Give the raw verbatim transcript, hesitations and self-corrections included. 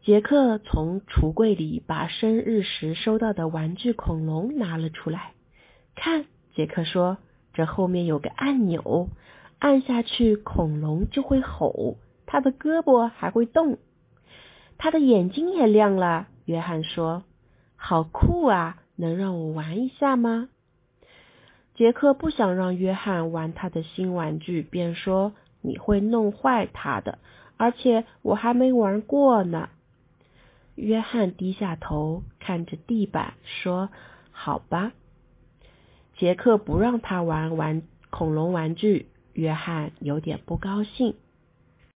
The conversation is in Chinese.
杰克从橱柜里把生日时收到的玩具恐龙拿了出来。看，杰克说，这后面有个按钮，按下去恐龙就会吼，它的胳膊还会动。它的眼睛也亮了，约翰说，好酷啊，能让我玩一下吗？杰克不想让约翰玩他的新玩具，便说，你会弄坏它的，而且我还没玩过呢。约翰低下头看着地板说，好吧。杰克不让他玩玩恐龙玩具，约翰有点不高兴。